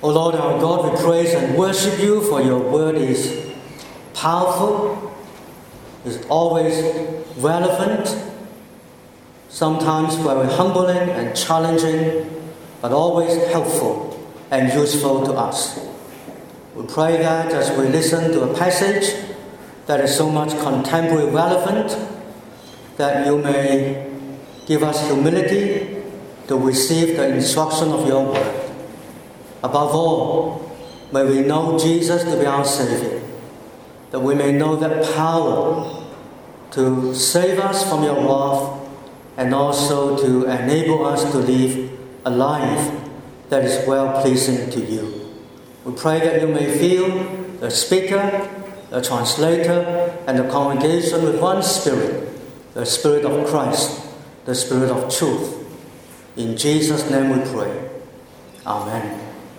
O Lord our God, we praise and worship you, for your word is powerful, is always relevant, sometimes very humbling and challenging, but always helpful and useful to us. We pray that as we listen to a passage that is so much contemporary relevant, that you may give us humility to receive the instruction of your word. Above all, may we know Jesus to be our Savior, that we may know that power to save us from your wrath and also to enable us to live a life that is well-pleasing to you. We pray that you may fill the speaker, the translator, and the congregation with one spirit, the Spirit of Christ, the Spirit of truth. In Jesus' name we pray. Amen.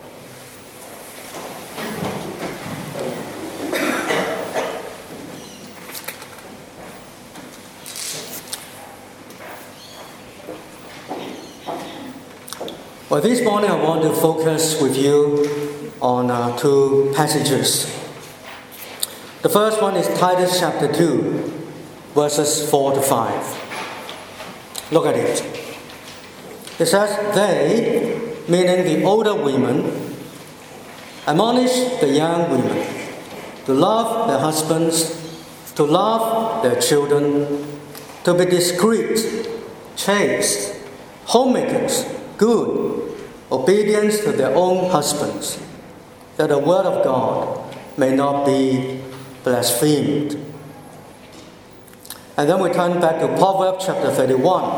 Well, this morning I want to focus with you on two passages. The first one is Titus chapter 2, verses 4 to 5. Look at it. It says, "They," meaning the older women, "admonish the young women to love their husbands, to love their children, to be discreet, chaste, homemakers, good, obedient to their own husbands, that the word of God may not be blasphemed." And then we turn back to Proverbs chapter 31,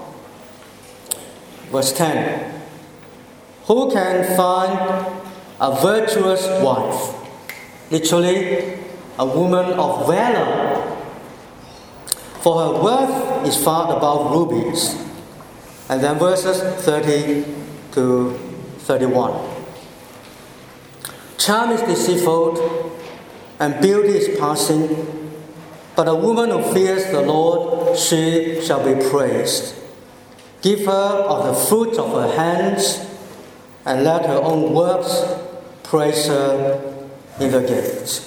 verse 10. "Who can find a virtuous wife?" Literally, a woman of valor. "For her worth is far above rubies." And then verses 30 to 31. "Charm is deceitful, and beauty is passing, but a woman who fears the Lord, she shall be praised. Give her of the fruit of her hands, and let her own works praise her in the gates."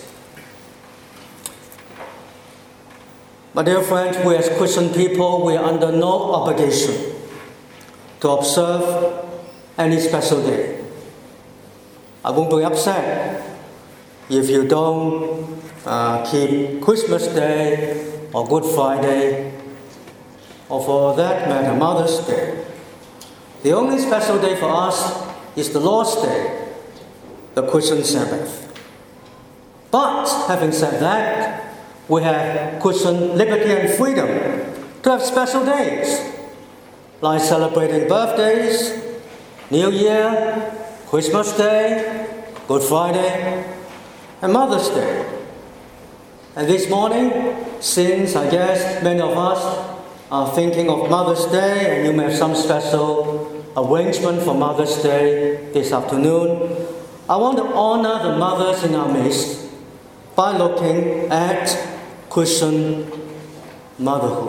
My dear friends, we as Christian people, we are under no obligation to observe any special day. I won't be upset if you don't keep Christmas Day or Good Friday, or for that matter, Mother's Day. The only special day for us is the Lord's Day, the Christian Sabbath. But having said that, we have Christian liberty and freedom to have special days, like celebrating birthdays, New Year, Christmas Day, Good Friday, and Mother's Day. And this morning, since I guess many of us are thinking of Mother's Day, and you may have some special arrangement for Mother's Day this afternoon, I want to honor the mothers in our midst by looking at Christian motherhood.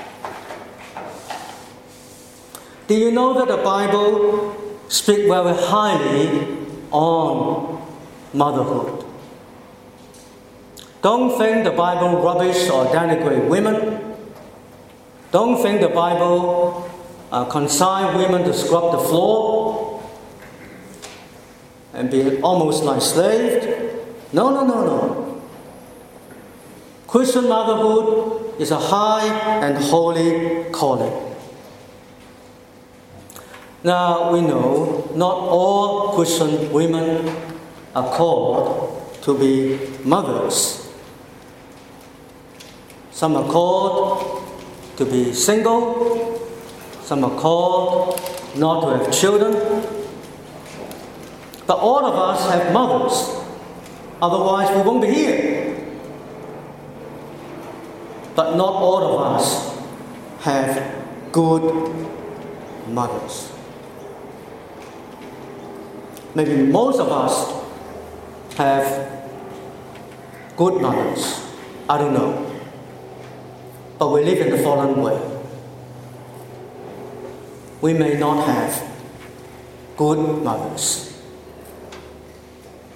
Do you know that the Bible speaks very highly on motherhood? Don't think the Bible rubbish or denigrate women. Don't think the Bible consign women to scrub the floor and be almost like slaves. No. Christian motherhood is a high and holy calling. Now we know not all Christian women are called to be mothers. Some are called to be single, some are called not to have children. But all of us have mothers, otherwise we won't be here. But not all of us have good mothers. Maybe most of us have good mothers. I don't know. But we live in the fallen way. We may not have good mothers.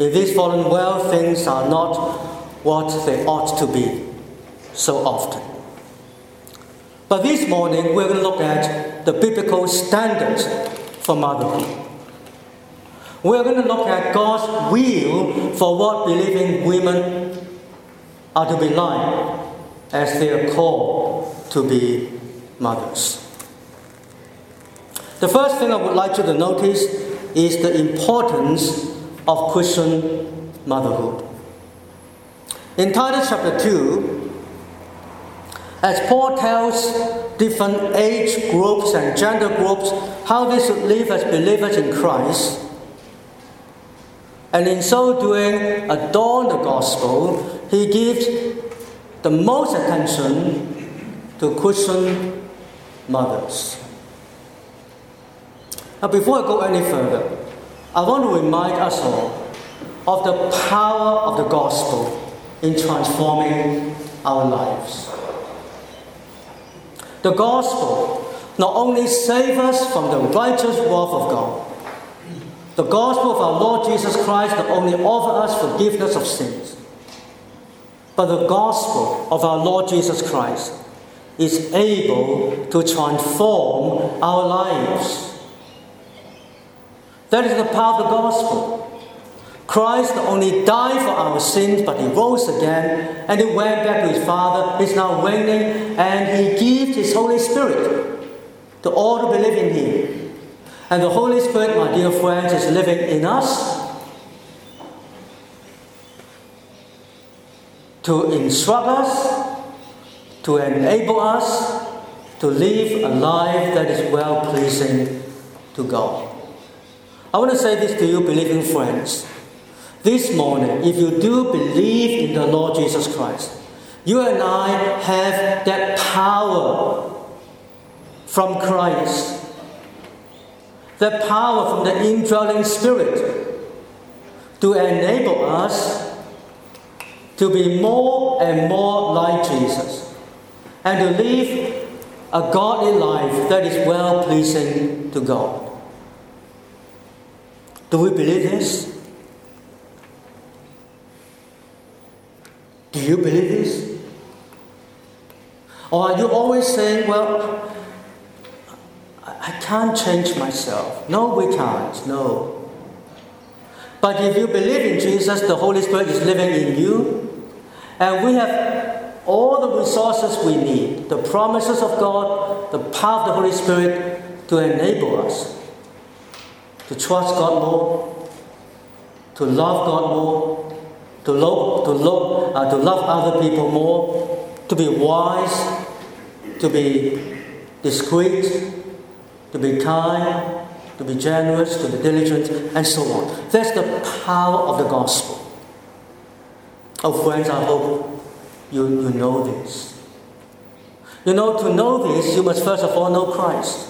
in this fallen world, things are not what they ought to be so often. But this morning, we're going to look at the biblical standards for motherhood. We're going to look at God's will for what believing women are to be like as they are called to be mothers. The first thing I would like you to notice is the importance of Christian motherhood. In Titus chapter 2, as Paul tells different age groups and gender groups how they should live as believers in Christ, and in so doing adorn the gospel, he gives the most attention to Christian mothers. Now, before I go any further, I want to remind us all of the power of the gospel in transforming our lives. The gospel not only saves us from the righteous wrath of God, the gospel of our Lord Jesus Christ not only offers us forgiveness of sins, but the gospel of our Lord Jesus Christ is able to transform our lives. That is the power of the gospel. Christ not only died for our sins, but he rose again, and he went back to his Father. He's now reigning, and he gives his Holy Spirit to all who believe in him. And the Holy Spirit, my dear friends, is living in us to instruct us, to enable us to live a life that is well-pleasing to God. I want to say this to you, believing friends. This morning, if you do believe in the Lord Jesus Christ, you and I have that power from Christ, the power from the indwelling Spirit to enable us to be more and more like Jesus and to live a godly life that is well-pleasing to God. Do we believe this? Do you believe this? Or are you always saying, well, I can't change myself? No, we can't. No. But if you believe in Jesus, the Holy Spirit is living in you, and we have all the resources we need, the promises of God, the power of the Holy Spirit to enable us to trust God more, to love God more, to love other people more, to be wise, to be discreet, to be kind, to be generous, to be diligent, and so on. That's the power of the gospel. Oh, friends, I hope you know this. You know, to know this, you must first of all know Christ.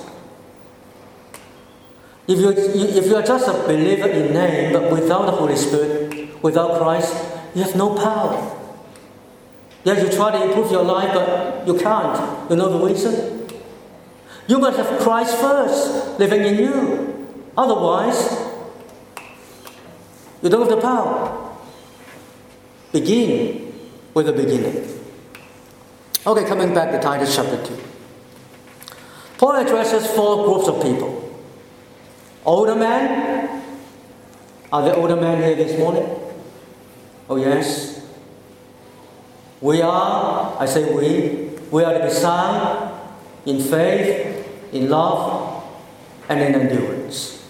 If you are just a believer in name, but without the Holy Spirit, without Christ, you have no power. Yes, you try to improve your life, but you can't. You know the reason? You must have Christ first living in you. Otherwise, you don't have the power. Begin with the beginning. Okay, coming back to Titus chapter 2. Paul addresses 4 groups of people. Older men. Are there older men here this morning? Oh yes. We are to be sound in faith, in love, and in endurance.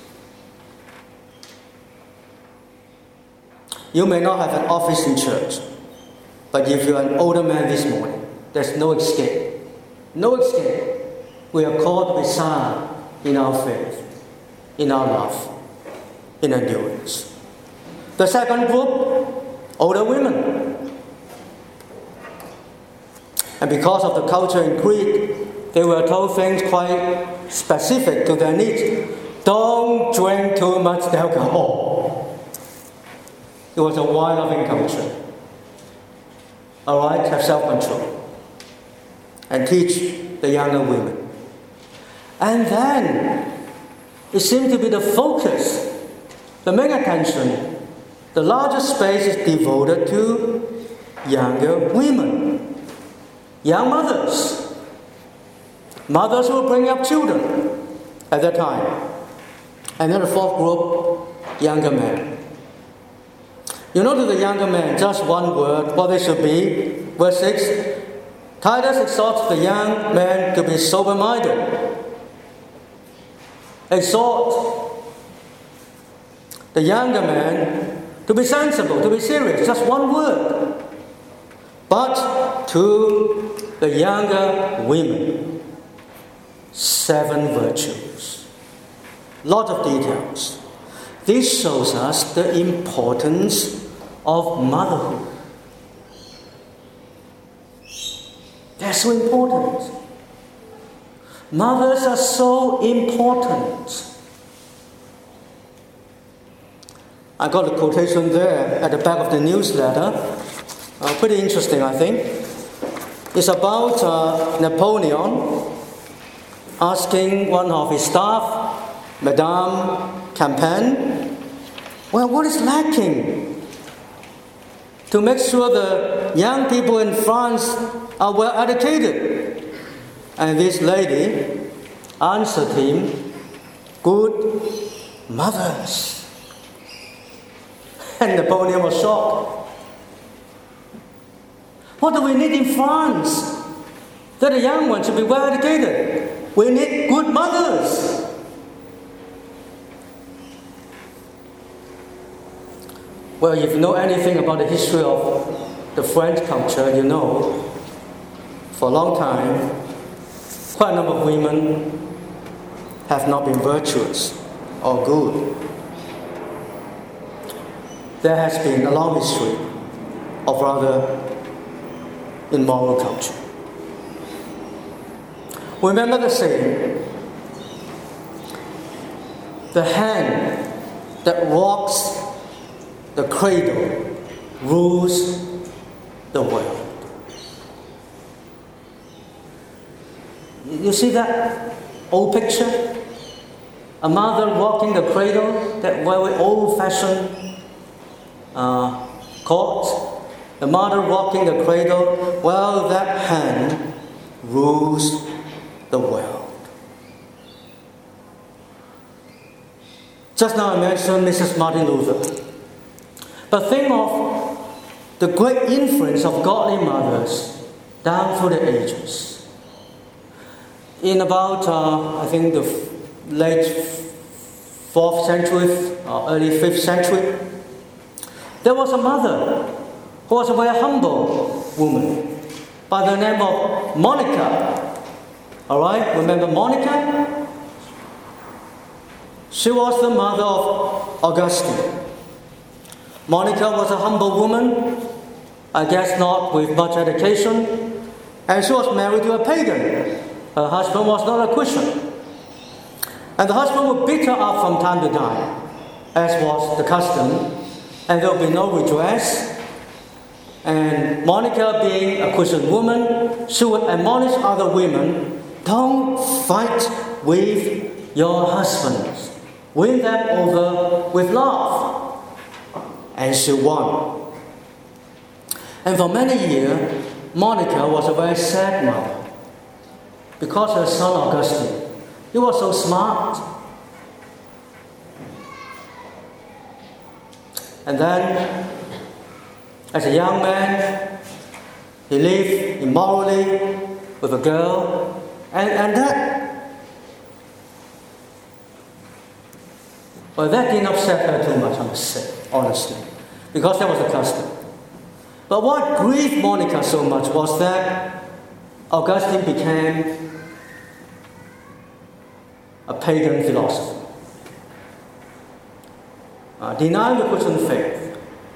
You may not have an office in church, but if you're an older man this morning, there's no escape. No escape. We are called to be sound in our faith, in our love, in endurance. The second group, older women. And because of the culture in Crete, they were told things quite specific to their needs. Don't drink too much alcohol. It was a wine-loving culture. All right, have self-control. And teach the younger women. And then, it seemed to be the focus, the main attention, the largest space is devoted to younger women, young mothers, mothers who bring up children at that time. And then the fourth group, younger men. You know, to the younger men, just one word, what they should be. Verse 6, Titus exhorts the young men to be sober-minded. Exhort the younger man to be sensible, to be serious, just one word. But to the younger women, 7 virtues. Lot of details. This shows us the importance of motherhood. They're so important. Mothers are so important. I got a quotation there at the back of the newsletter. Pretty interesting, I think. It's about Napoleon asking one of his staff, Madame Campan, well, what is lacking to make sure the young people in France are well educated? And this lady answered him, good mothers. And Napoleon was shocked. What do we need in France? That the young ones should be well educated. We need good mothers. Well, if you know anything about the history of the French culture, you know, for a long time, quite a number of women have not been virtuous or good. There has been a long history of rather immoral culture. Remember the saying, the hand that rocks the cradle rules the world. You see that old picture? A mother rocking the cradle, that very old-fashioned court. The mother rocking the cradle, well, that hand rules the world. Just now I mentioned Mrs. Martin Luther. But think of the great influence of godly mothers down through the ages. In about, I think, the late 4th century, early 5th century, there was a mother who was a very humble woman by the name of Monica. All right, remember Monica? She was the mother of Augustine. Monica was a humble woman, I guess not with much education, and she was married to a pagan. Her husband was not a Christian. And the husband would beat her up from time to time, as was the custom, and there would be no redress. And Monica, being a Christian woman, she would admonish other women, don't fight with your husbands. Win them over with love. And she won. And for many years, Monica was a very sad mother because her son Augustine, he was so smart. And then, as a young man, he lived immorally with a girl, and that didn't upset her too much, I must say, honestly, because that was a custom. But what grieved Monica so much was that Augustine became a pagan philosopher, denying the Christian faith.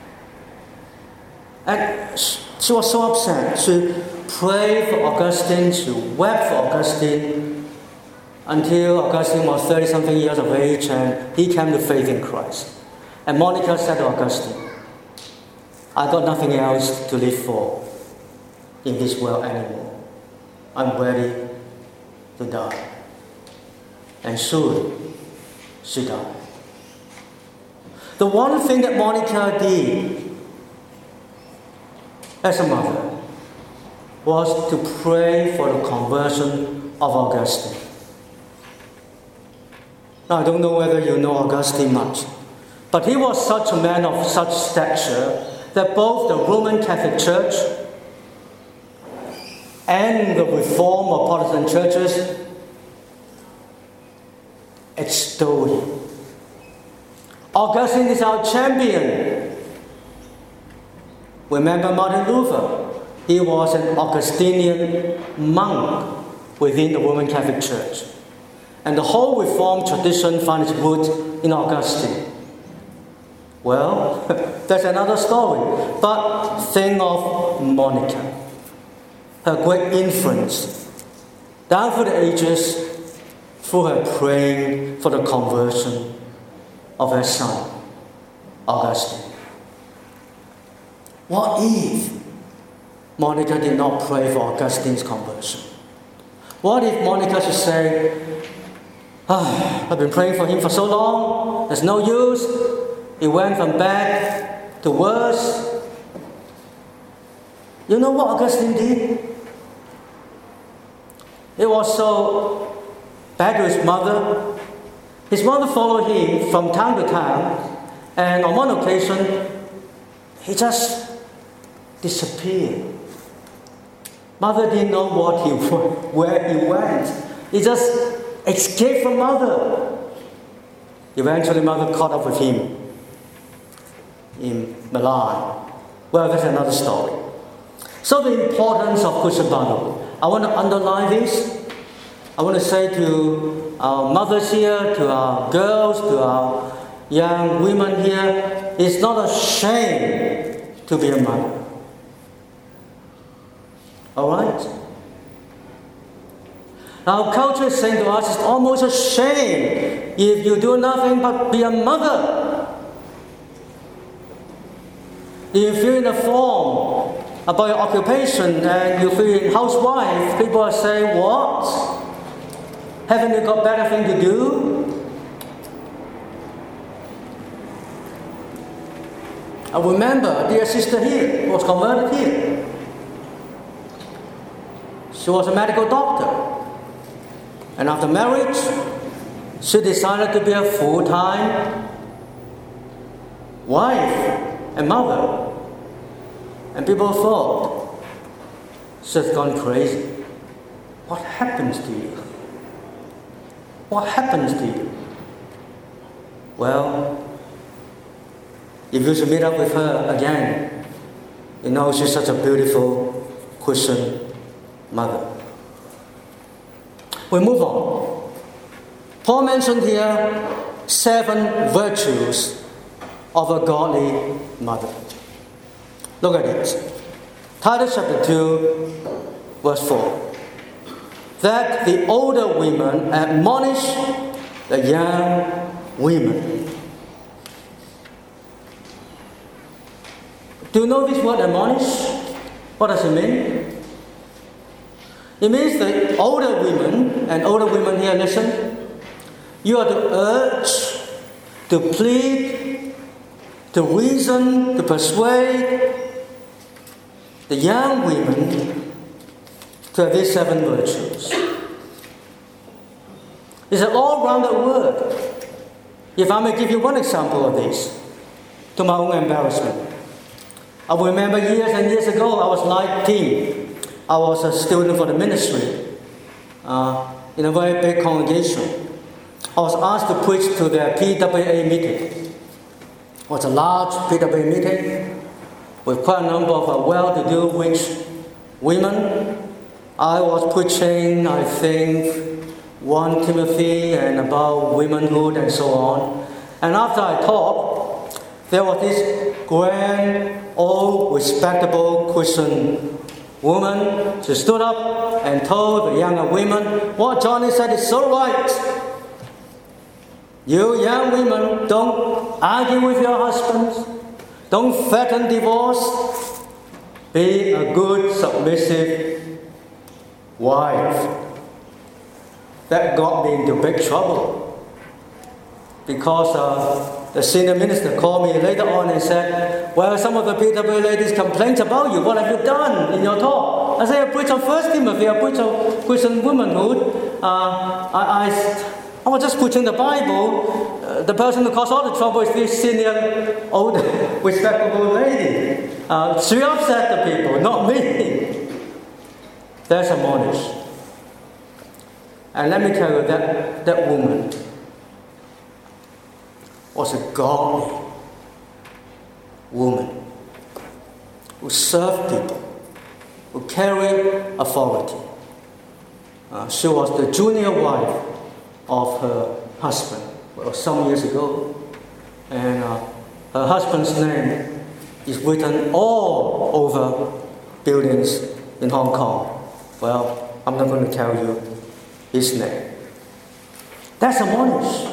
And she was so upset. She prayed for Augustine, she wept for Augustine, until Augustine was 30-something years of age and he came to faith in Christ. And Monica said to Augustine, I got nothing else to live for in this world anymore. I'm ready to die. And soon she died. The one thing that Monica did as a mother was to pray for the conversion of Augustine. Now, I don't know whether you know Augustine much, but he was such a man of such stature that both the Roman Catholic Church and the Reformed or Protestant churches extol him. Augustine is our champion. Remember Martin Luther? He was an Augustinian monk within the Roman Catholic Church. And the whole Reformed tradition finds its root in Augustine. Well, that's another story. But think of Monica. Her great influence down through the ages through her praying for the conversion of her son, Augustine. What if Monica did not pray for Augustine's conversion? What if Monica should say, I've been praying for him for so long, there's no use, he went from bad to worse. You know what Augustine did? It was so bad to his mother. His mother followed him from town to town, and on one occasion, he just disappeared. Mother didn't know where he went. He just escaped from mother. Eventually, mother caught up with him in Milan. Well, that's another story. So the importance of Christian brotherhood. I want to underline this. I want to say to our mothers here, to our girls, to our young women here, it's not a shame to be a mother. All right? Our culture is saying to us, it's almost a shame if you do nothing but be a mother. If you fill in a form about your occupation and you fill in housewife, people are saying, what? Haven't you got better thing to do? I remember a dear sister here was converted here. She was a medical doctor. And after marriage, she decided to be a full-time wife and mother. And people thought, she's gone crazy. What happens to you? What happens to you? Well, if you should meet up with her again, you know she's such a beautiful Christian mother. We move on. Paul mentioned here 7 virtues of a godly mother. Look at it. Titus chapter 2, verse 4. That the older women admonish the young women. Do you know this word admonish? What does it mean? It means that older women, and older women here, listen, you are to urge, to plead, to reason, to persuade the young women to have these 7 virtues. It's an all-rounded word. If I may give you one example of this, to my own embarrassment. I remember years and years ago, I was 19. I was a student for the ministry in a very big congregation. I was asked to preach to their PWA meeting. It was a large PWA meeting with quite a number of well-to-do rich women. I was preaching, I think, 1 Timothy and about womanhood and so on. And after I taught, there was this grand, old, respectable Christian woman. She stood up and told the younger women, what Johnny said is so right. You young women, don't argue with your husbands. Don't threaten divorce. Be a good, submissive wife. That got me into big trouble. because the senior minister called me later on and said, well, some of the PW ladies complained about you. What have you done in your talk? I said, I preach on 1 Timothy, I preach on Christian womanhood. I was just preaching the Bible. The person who caused all the trouble is this senior, old, respectable lady. She upset the people, not me. There's a monish. And let me tell you that woman was a godly woman who served people, who carried authority. She was the junior wife of her husband some years ago, and her husband's name is written all over buildings in Hong Kong. Well, I'm not going to tell you his name. That's a monish.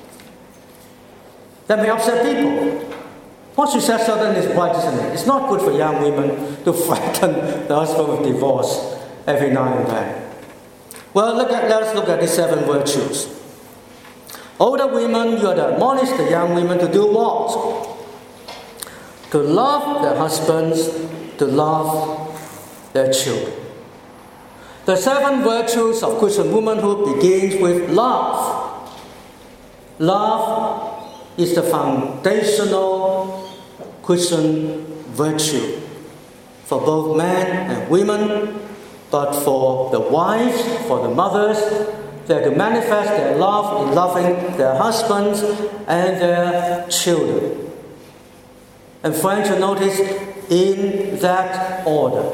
That may upset people. What she says suddenly is right, isn't it? It's not good for young women to threaten the husband with divorce every now and then. Well, let us look at the 7 virtues. Older women, you are to admonish the young women to do what? To love their husbands, to love their children. The 7 virtues of Christian womanhood begins with love. Love is the foundational Christian virtue for both men and women, but for the wives, for the mothers, they're to manifest their love in loving their husbands and their children. And friends, you notice in that order.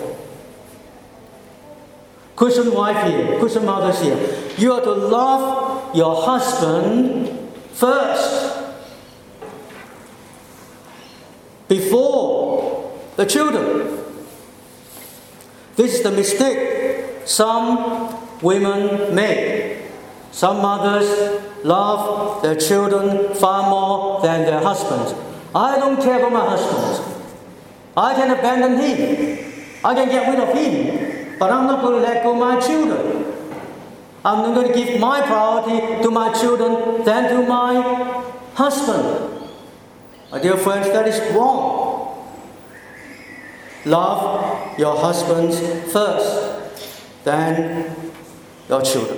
Christian wife here, Christian mothers here, you are to love your husband first, before the children. This is the mistake some women make. Some mothers love their children far more than their husbands. I don't care about my husband. I can abandon him. I can get rid of him. But I'm not going to let go of my children. I'm not going to give my priority to my children than to my husband. My dear friends, that is wrong. Love your husbands first, then your children.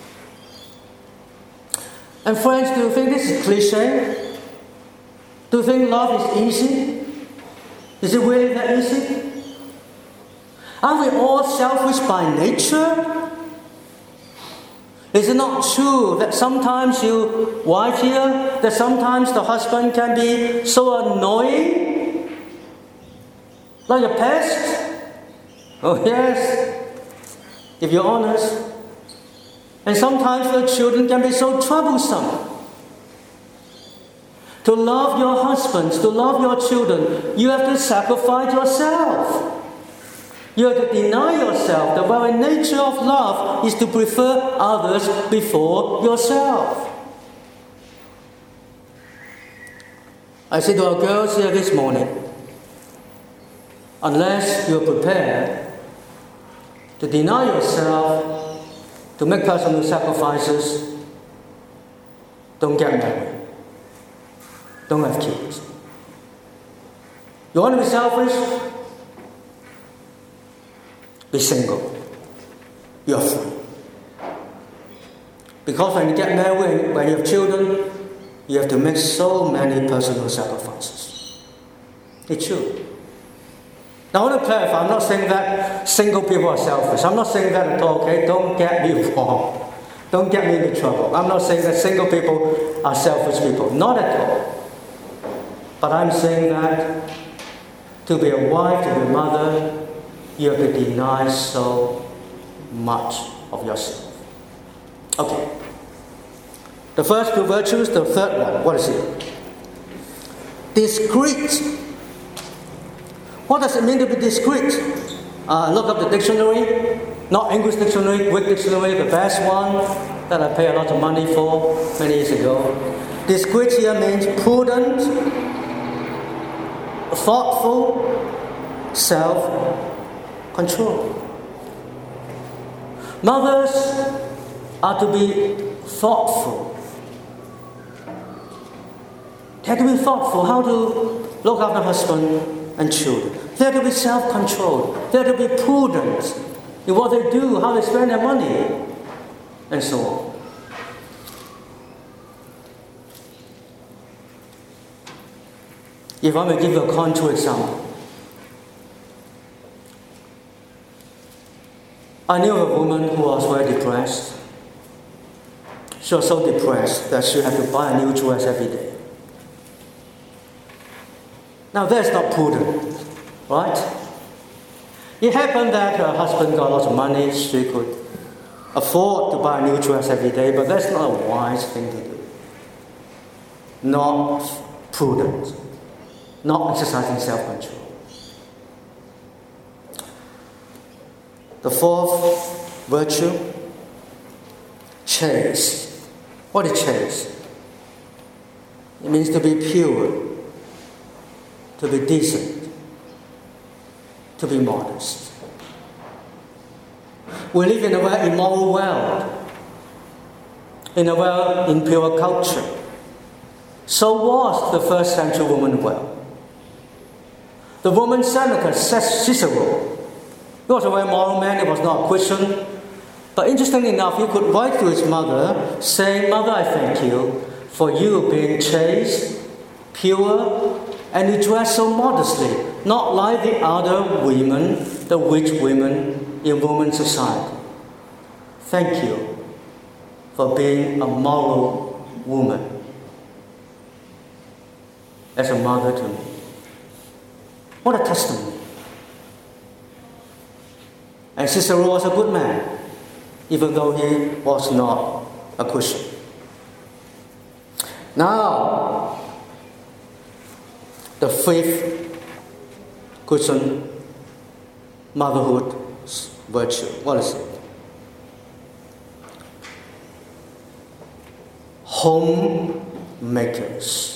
And friends, do you think this is cliche? Do you think love is easy? Is it really that easy? Aren't we all selfish by nature? Is it not true that sometimes you wife here, that sometimes the husband can be so annoying? Like a pest? Oh yes, if you're honest. And sometimes the children can be so troublesome. To love your husbands, to love your children, you have to sacrifice yourself. You have to deny yourself. The very nature of love is to prefer others before yourself. I say to our girls here this morning, unless you're prepared to deny yourself, to make personal sacrifices, don't get married. Don't have kids. You want to be selfish? Be single. You're free. Because when you get married, when you have children, you have to make so many personal sacrifices. It's true. Now I want to clarify, I'm not saying that single people are selfish. I'm not saying that at all, okay? Don't get me wrong. Don't get me into trouble. I'm not saying that single people are selfish people. Not at all. But I'm saying that to be a wife, to be a mother, you have to deny so much of yourself. Okay. The first 2 virtues, the third one, what is it? Discreet. What does it mean to be discreet? Look up the dictionary, not English dictionary, Greek dictionary, the best one that I paid a lot of money for many years ago. Discreet here means prudent, thoughtful, self-control. Mothers are to be thoughtful. They have to be thoughtful how to look after husband and children. They have to be self-controlled. They have to be prudent in what they do, how they spend their money, and so on. If I may give you a contour example, I knew a woman who was very depressed. She was so depressed that she had to buy a new dress every day. Now that's not prudent, right? It happened that her husband got lots of money, she could afford to buy a new dress every day, but that's not a wise thing to do. Not prudent. Not exercising self-control. The fourth virtue, chaste. What is chaste? It means to be pure, to be decent, to be modest. We live in a very immoral world, in a very impure culture. So was the first century Roman world. The Roman senator Cicero, he was a very moral man, he was not a Christian. But interestingly enough, he could write to his mother saying, "Mother, I thank you for you being chaste, pure, and you dress so modestly, not like the other women, the rich women in Roman society. Thank you for being a moral woman as a mother to me." What a testimony. And Cicero was a good man, even though he was not a Christian. Now, the fifth Christian motherhood virtue. What is it? Homemakers.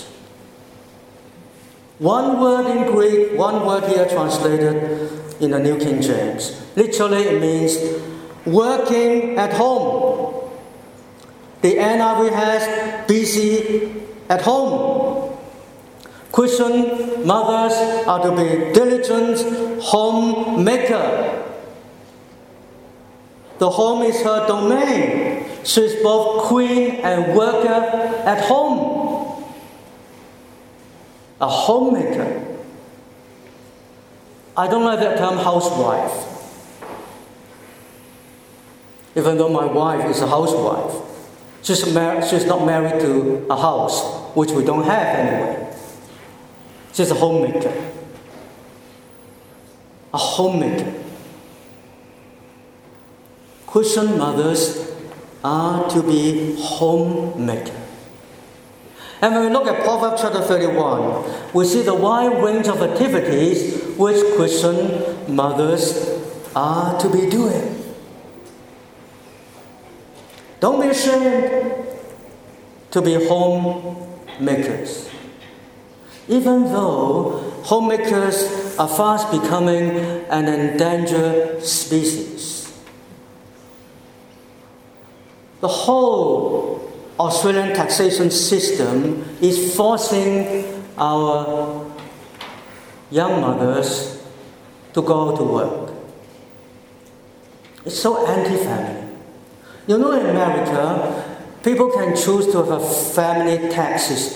One word in Greek, one word here translated in the New King James. Literally it means working at home. The NIV has busy at home. Christian mothers are to be diligent homemaker. The home is her domain. She is both queen and worker at home. A homemaker. I don't like that term housewife. Even though my wife is a housewife, she's not married to a house, which we don't have anyway. She's a homemaker. A homemaker. Christian mothers are to be homemaker. And when we look at Proverbs chapter 31, we see the wide range of activities which Christian mothers are to be doing. Don't be ashamed to be homemakers. Even though homemakers are fast becoming an endangered species. The whole Australian taxation system is forcing our young mothers to go to work. It's so anti-family. You know, in America, people can choose to have a family tax system.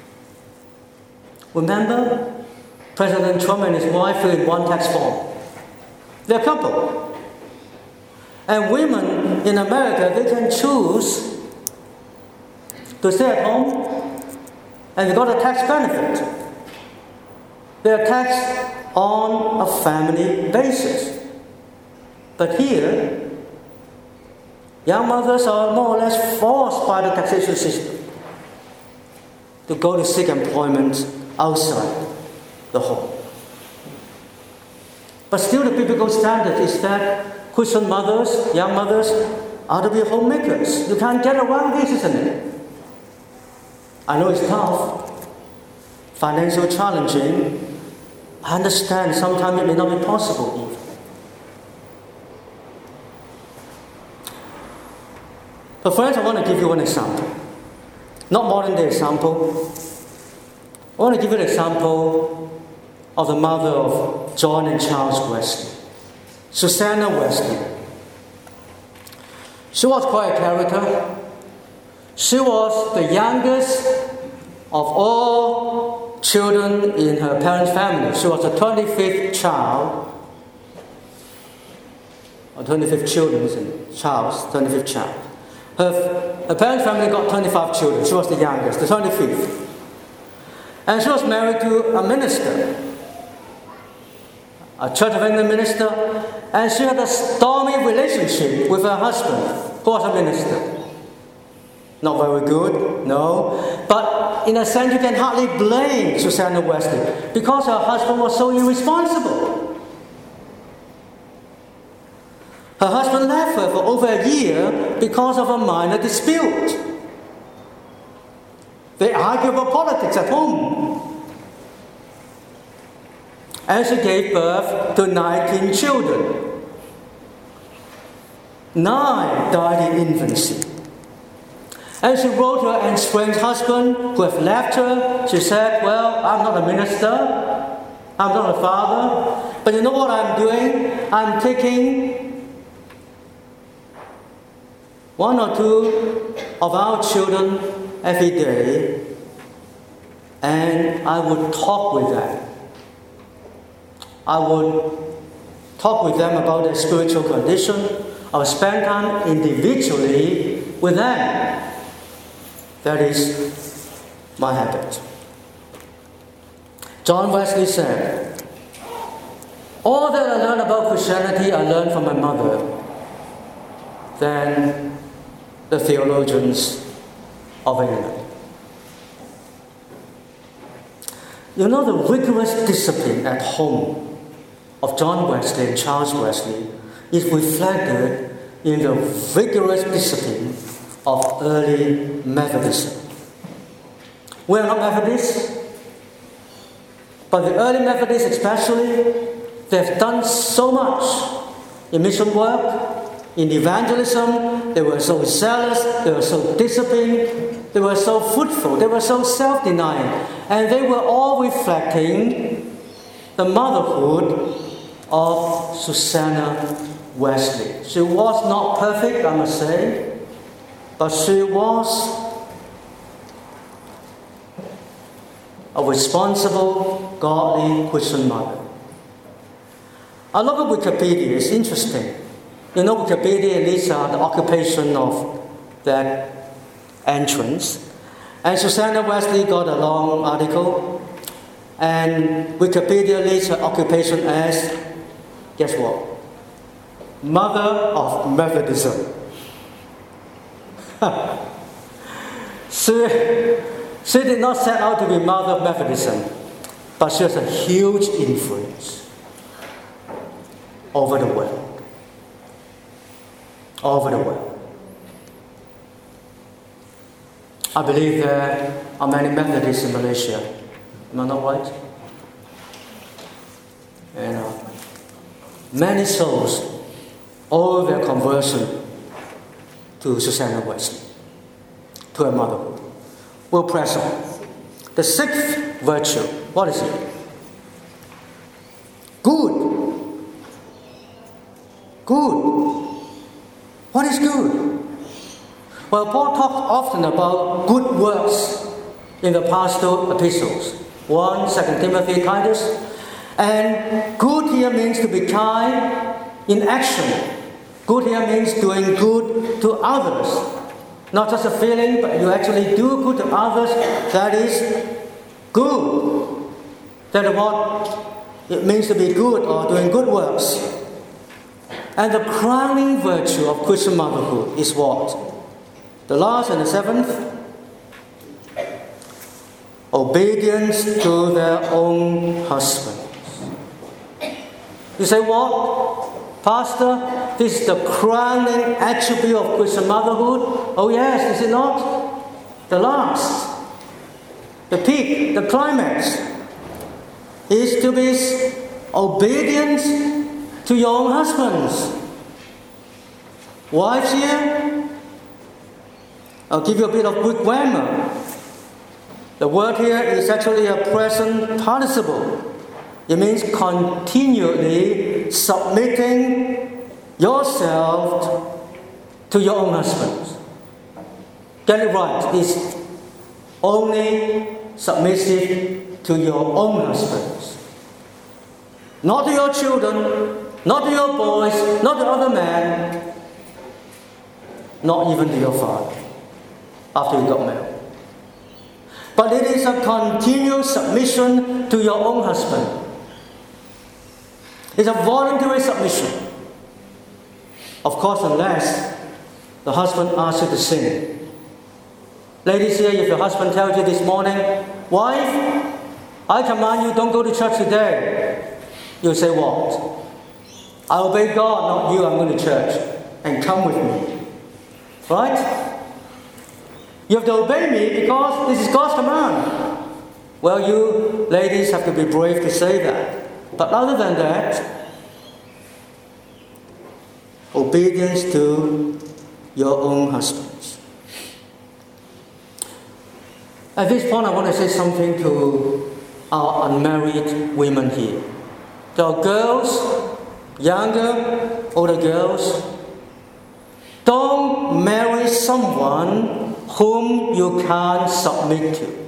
Remember? President Trump and his wife filled in one tax form. They're a couple. And women in America, they can choose to stay at home, and they got a tax benefit. They're taxed on a family basis. But here, young mothers are more or less forced by the taxation system to go to seek employment outside the home. But still the biblical standard is that Christian mothers, young mothers, are to be homemakers. You can't get around this, isn't it? I know it's tough, financially challenging. I understand sometimes it may not be possible even. But friends, I want to give you one example. Not modern day example, I want to give you an example of the mother of John and Charles Wesley, Susanna Wesley. She was quite a character. She was the youngest of all children in her parents' family. She was the 25th child, or 25th children, isn't it? Charles, 25th child. Her parents' family got 25 children. She was the youngest, the 25th. And she was married to a minister, a Church of England minister, and she had a stormy relationship with her husband, who was a minister. Not very good, no. But in a sense, you can hardly blame Susanna Wesley because her husband was so irresponsible. Her husband left her for over a year because of a minor dispute. They argued about politics at home. And she gave birth to 19 children. 9 died in infancy. And she wrote her estranged husband, who had left her. She said, well, I'm not a minister, I'm not a father, but you know what I'm doing? I'm taking 1 or 2 of our children every day, and I would talk with them. I would talk with them about their spiritual condition. I would spend time individually with them. That is my habit. John Wesley said, all that I learned about Christianity, I learned from my mother, than the theologians of England. You know, the rigorous discipline at home of John Wesley and Charles Wesley is reflected in the vigorous discipline of early Methodism. We are not Methodists, but the early Methodists especially, they have done so much in mission work, in evangelism. They were so zealous, they were so disciplined, they were so fruitful, they were so self-denying, and they were all reflecting the motherhood of Susanna Wesley. She was not perfect, I must say, but she was a responsible, godly Christian mother. I look at Wikipedia, it's interesting. You know, Wikipedia lists the occupation of that entrance. And Susanna Wesley got a long article, and Wikipedia lists her occupation as, guess what? Mother of Methodism. She did not set out to be mother of Methodism, but she has a huge influence over the world. Over the world. I believe there are many Methodists in Malaysia. Am I not right? And many souls owe their conversion to Susanna Wesley, to her motherhood. We'll press on. The 6th virtue, what is it? Good. Good. What is good? Well, Paul talks often about good works in the pastoral epistles. 1, 2 Timothy, Titus. And good here means to be kind in action. Good here means doing good to others. Not just a feeling, but you actually do good to others. That is good. That is what it means to be good or doing good works. And the crowning virtue of Christian motherhood is what? The last and the 7th? Obedience to their own husbands. You say, what? Pastor, this is the crowning attribute of Christian motherhood? Oh yes, is it not? The last, the peak, the climax is to be obedient to your own husbands. Wives here, I'll give you a bit of good grammar. The word here is actually a present participle. It means continually submitting yourself to your own husband. Get it right. It's only submissive to your own husbands. Not to your children, not to your boys, not to other men, not even to your father after you got married. But it is a continuous submission to your own husband. It's a voluntary submission. Of course, unless the husband asks you to sin. Ladies here, if your husband tells you this morning, wife, I command you, don't go to church today. You'll say what? I obey God, not you, I'm going to church. And come with me. Right? You have to obey me because this is God's command. Well, you ladies have to be brave to say that. But other than that, obedience to your own husbands. At this point, I want to say something to our unmarried women here. There are girls, younger, older girls. Don't marry someone whom you can't submit to.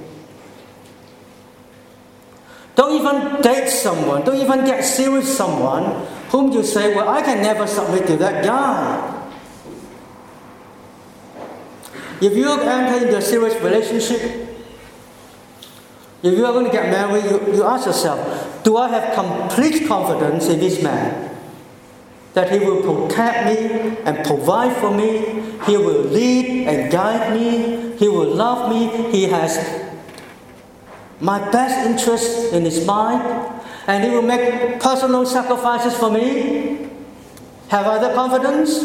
Don't even date someone, don't even get serious with someone whom you say, well, I can never submit to that guy. If you enter into a serious relationship, if you are going to get married, you ask yourself, do I have complete confidence in this man? That he will protect me and provide for me, he will lead and guide me, he will love me, he has my best interest in his mind, and he will make personal sacrifices for me. Have I that confidence?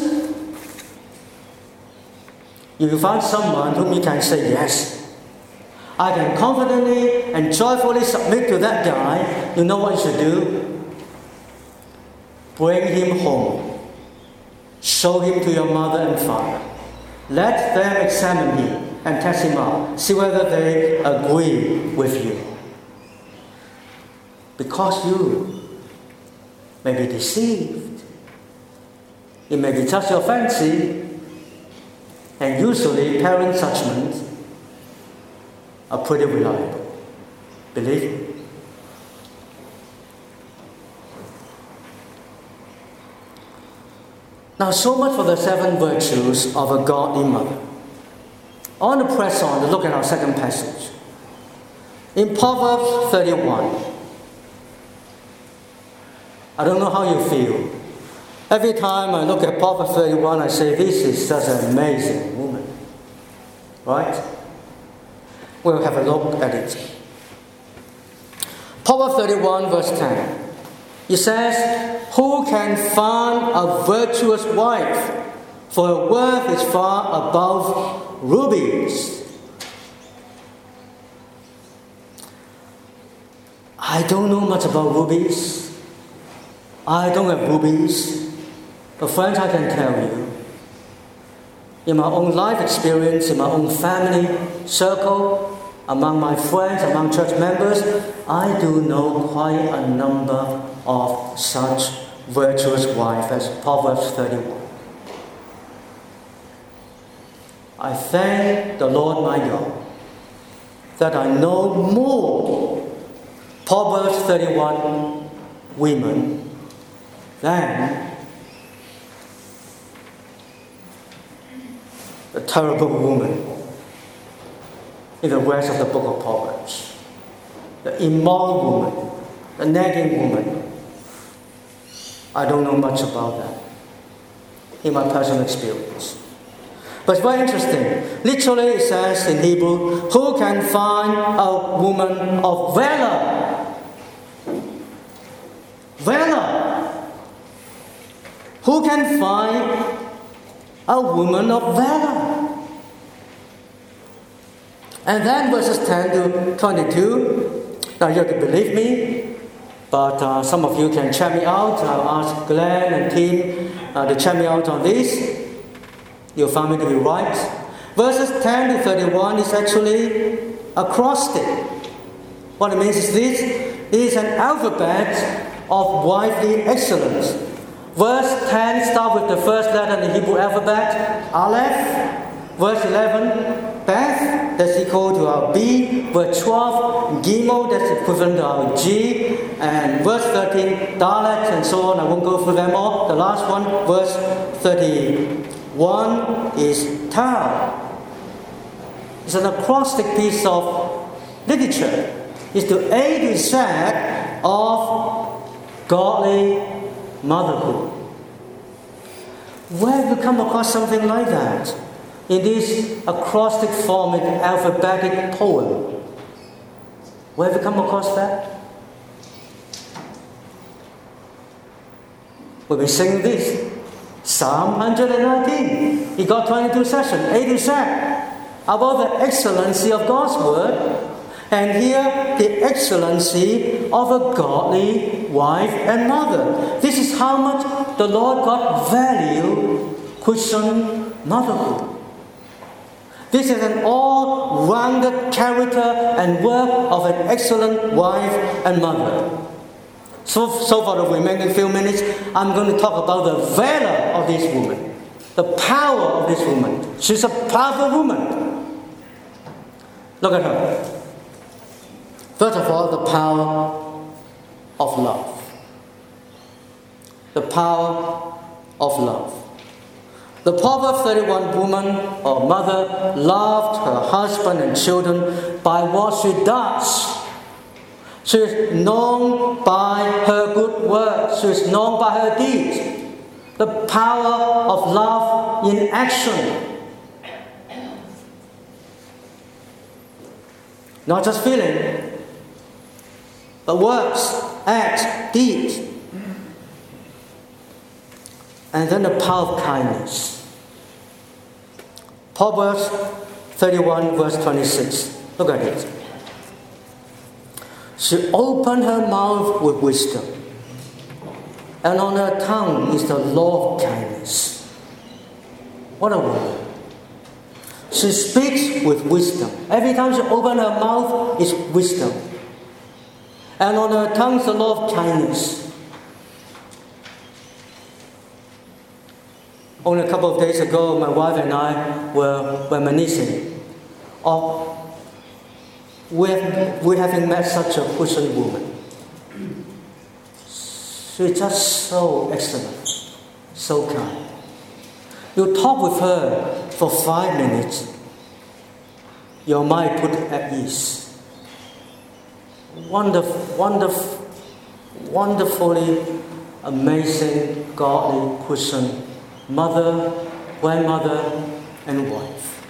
If you find someone whom you can say, yes, I can confidently and joyfully submit to that guy, you know what you should do? Bring him home. Show him to your mother and father. Let them examine him and test him out. See whether they agree with you. Because you may be deceived. It may be just your fancy. And usually parent judgments are pretty reliable. Believe me. Now, so much for the 7 virtues of a godly mother. I want to press on to look at our second passage. In Proverbs 31, I don't know how you feel. Every time I look at Proverbs 31, I say, this is such an amazing woman. Right? We'll have a look at it. Proverbs 31, verse 10. It says, who can find a virtuous wife? For her worth is far above rubies. I don't know much about rubies. I don't have rubies. But friends, I can tell you, in my own life experience, in my own family circle, among my friends, among church members, I do know quite a number of such virtuous wives as Proverbs 31. I thank the Lord my God that I know more Proverbs 31 women than the terrible woman in the rest of the book of Proverbs. The immoral woman, the nagging woman. I don't know much about that in my personal experience. But it's very interesting. Literally it says in Hebrew, who can find a woman of valor? Valor. Who can find a woman of valor? And then verses 10 to 22. Now you have to believe me, but some of you can check me out. I'll ask Glenn and Tim to check me out on this. You'll find me to be right. Verses 10 to 31 is actually acrostic. What it means is this: it is an alphabet of wifely excellence. Verse 10 starts with the first letter in the Hebrew alphabet, Aleph. Verse 11, Beth, that's equal to our B. Verse 12, Gimel, that's equivalent to our G. And verse 13, Dalet, and so on. I won't go through them all. The last one, verse 31, is Tau. It's an acrostic piece of literature. It's the A to Z of godly motherhood. Where have you come across something like that? In this acrostic form, in alphabetic poem. Where have you come across that? We've been singing this. Psalm 119. It got 22 sessions, A to Z, about the excellency of God's word. And here, the excellency of a godly wife and mother. This is how much the Lord God valued Christian motherhood. This is an all-rounded character and work of an excellent wife and mother. So for the remaining few minutes, I'm going to talk about the valor of this woman, the power of this woman. She's a powerful woman. Look at her. First of all, the power of love. The power of love. The Proverbs 31 woman or mother loved her husband and children by what she does. She is known by her good works. She is known by her deeds. The power of love in action. Not just feeling, but works, acts, deeds. And then the power of kindness. Proverbs 31 verse 26. Look at it. She opened her mouth with wisdom, and on her tongue is the law of kindness. What a woman. She speaks with wisdom. Every time she opens her mouth is wisdom. And on her tongue is the law of kindness. Only a couple of days ago, my wife and I were reminiscing of we having met such a Christian woman. She's just so excellent, so kind. You talk with her for 5 minutes, your mind put at ease. Wonderfully amazing, godly Christian mother, grandmother, and wife.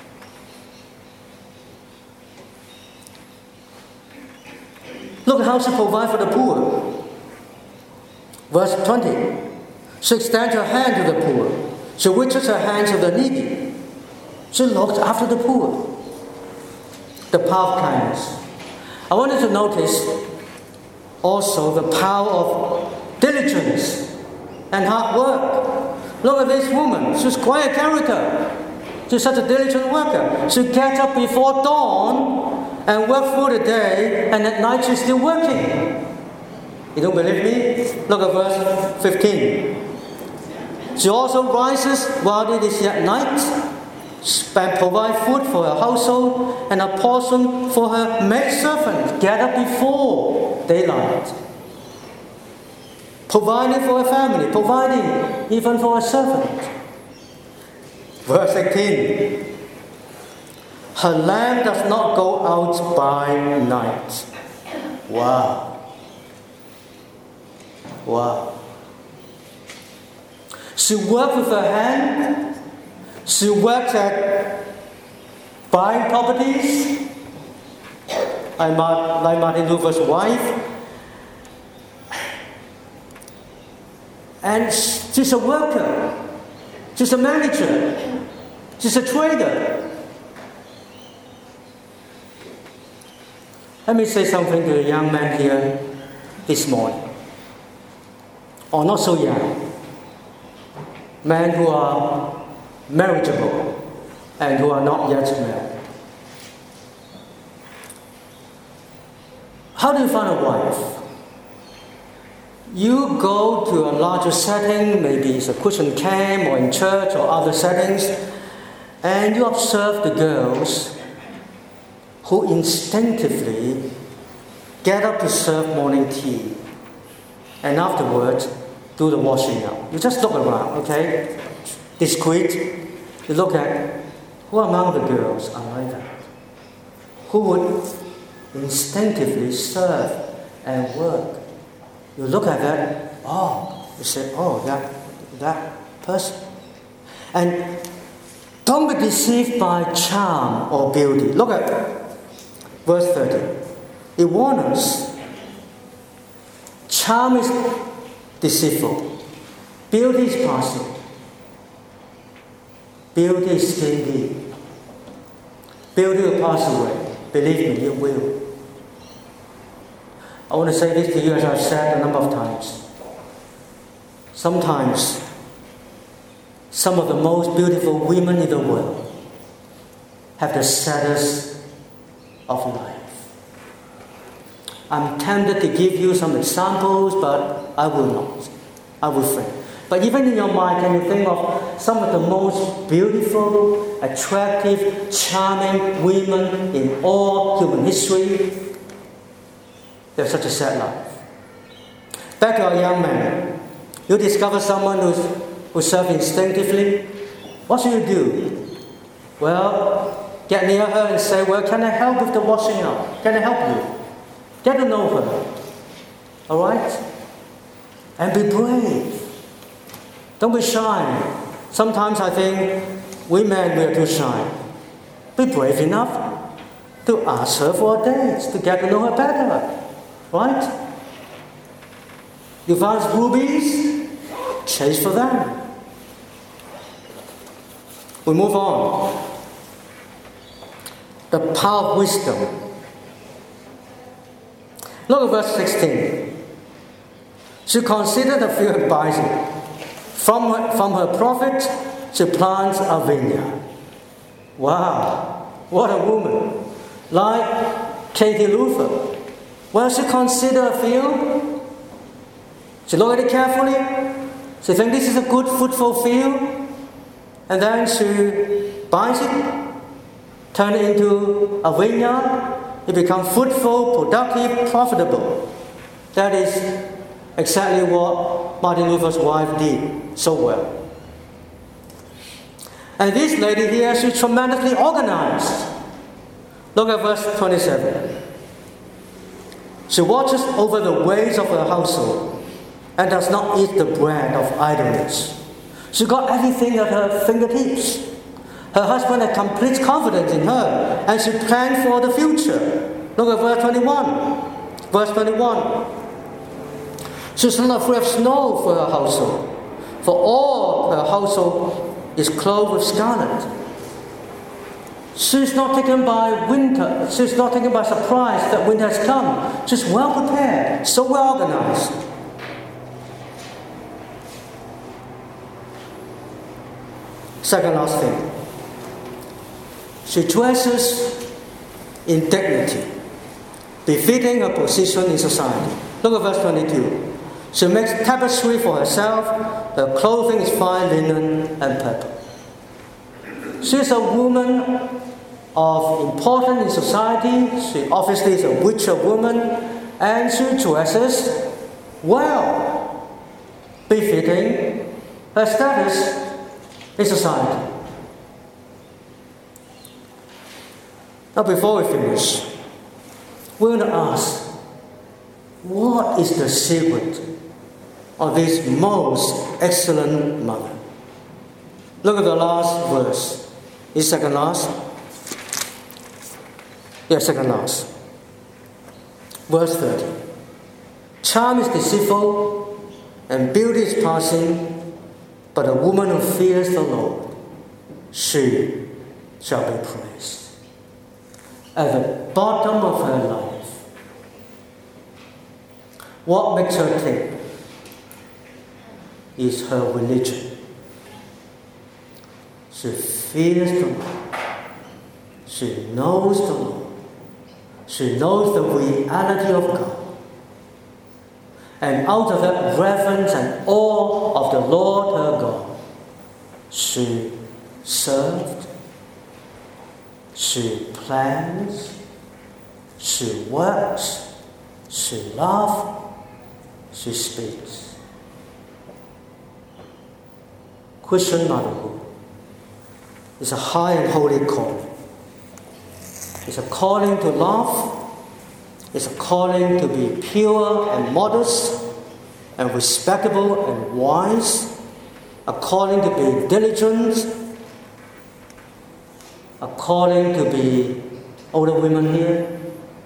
Look how she provides for the poor. Verse 20. She extends her hand to the poor. She reaches her hands to the needy. She looks after the poor. The power of kindness. I want you to notice also the power of diligence and hard work. Look at this woman. She's quite a character. She's such a diligent worker. She gets up before dawn and works through the day, and at night she's still working. You don't believe me? Look at verse 15. She also rises while it is yet night, and provides food for her household and a portion for her maidservant. Get up before daylight. Providing for her family, providing even for her servant. Verse 18. Her lamp does not go out by night. Wow. Wow. She works with her hand. She works at buying properties. Like Martin Luther's wife. And she's a worker. She's a manager. She's a trader. Let me say something to the young man here this morning. Or not so young. Men who are marriageable and who are not yet married. How do you find a wife? You go to a larger setting, maybe it's a Christian camp or in church or other settings, and you observe the girls who instinctively get up to serve morning tea and afterwards do the washing up. You just look around, okay? Discreet. You look at who among the girls are like that? Who would instinctively serve and work? You look at that, you say, that person. And don't be deceived by charm or beauty. Look at verse 30. It warns us. Charm is deceitful. Beauty is passing. Beauty is stingy. Beauty will pass away. Believe me, it will. I want to say this to you as I've said a number of times. Sometimes, some of the most beautiful women in the world have the saddest of life. I'm tempted to give you some examples, but I will not. I will refrain. But even in your mind, can you think of some of the most beautiful, attractive, charming women in all human history? They have such a sad life. Back to our young man. You discover someone who serves instinctively. What should you do? Well, get near her and say, well, can I help with the washing up? Can I help you? Get to know her. All right? And be brave. Don't be shy. Sometimes I think we men, we are too shy. Be brave enough to ask her for a date, to get to know her better. Right? You found rubies, chase for them. We move on. The power of wisdom. Look at verse 16. She considered the field and buys it. From her profit, she plants a vineyard. Wow, what a woman. Like Katie Luther. Well, she considered a field. She looked at it carefully. She thinks this is a good, fruitful field. And then she buys it, turns it into a vineyard. It becomes fruitful, productive, profitable. That is exactly what Martin Luther's wife did so well. And this lady here, she's tremendously organized. Look at verse 27. She watches over the ways of her household and does not eat the bread of idleness. She got everything at her fingertips. Her husband had complete confidence in her, and she planned for the future. Look at verse 21. Verse 21. She's not afraid of snow for her household, for all her household is clothed with scarlet. She's not taken by winter. She's not taken by surprise that winter has come. She's well prepared, so well organized. Second last thing. She dresses in dignity, befitting her position in society. Look at verse 22. She makes tapestry for herself. Her clothing is fine linen and purple. She is a woman of importance in society. She obviously is a richer woman, and she dresses well, befitting her status in society. Now, before we finish, we're going to ask, what is the secret of this most excellent mother? Look at the last verse. Is second last? Yeah, second last. Verse 30. Charm is deceitful and beauty is passing, but a woman who fears the Lord, she shall be praised. At the bottom of her life, what makes her tick is her religion. She fears the Lord. She knows the Lord. she knows the reality of God. And out of that reverence and awe of the Lord her God, she served, she plans, she works, she loves, she speaks. Christian motherhood is a high and holy calling. It's a calling to love. It's a calling to be pure and modest and respectable and wise. A calling to be diligent. A calling to be, older women here,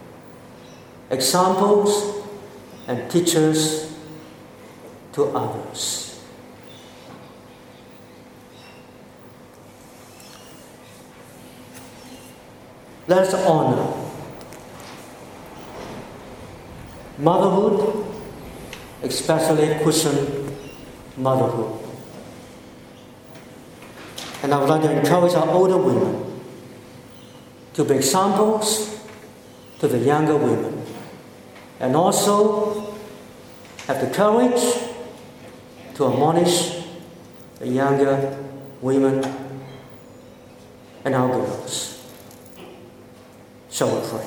examples and teachers to others. Let us honor motherhood, especially Christian motherhood. And I would like to encourage our older women to be examples to the younger women, and also have the courage to admonish the younger women and our girls. Shall we pray?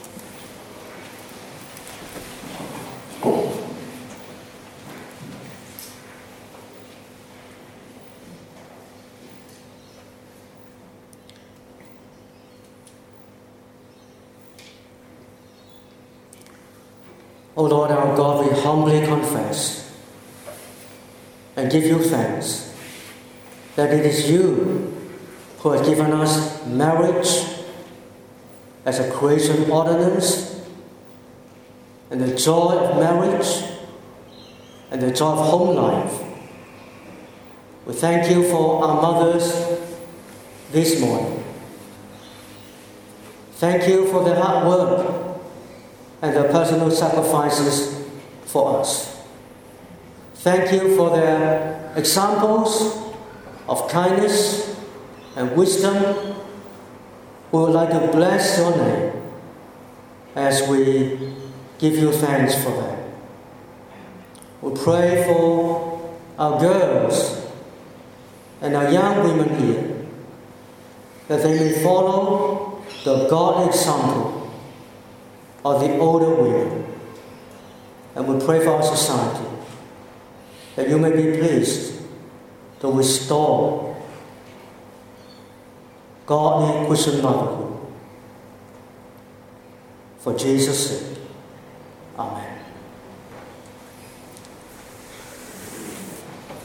O Lord our God, we humbly confess and give you thanks that it is you who has given us marriage as a creation ordinance, and the joy of marriage and the joy of home life. We thank you for our mothers this morning. Thank you for their hard work and their personal sacrifices for us. Thank you for their examples of kindness and wisdom. We would like to bless your name as we give you thanks for them. We pray for our girls and our young women here, that they may follow the God example of the older women. And we pray for our society, that you may be pleased to restore godly Christian motherhood. For Jesus' sake. Amen.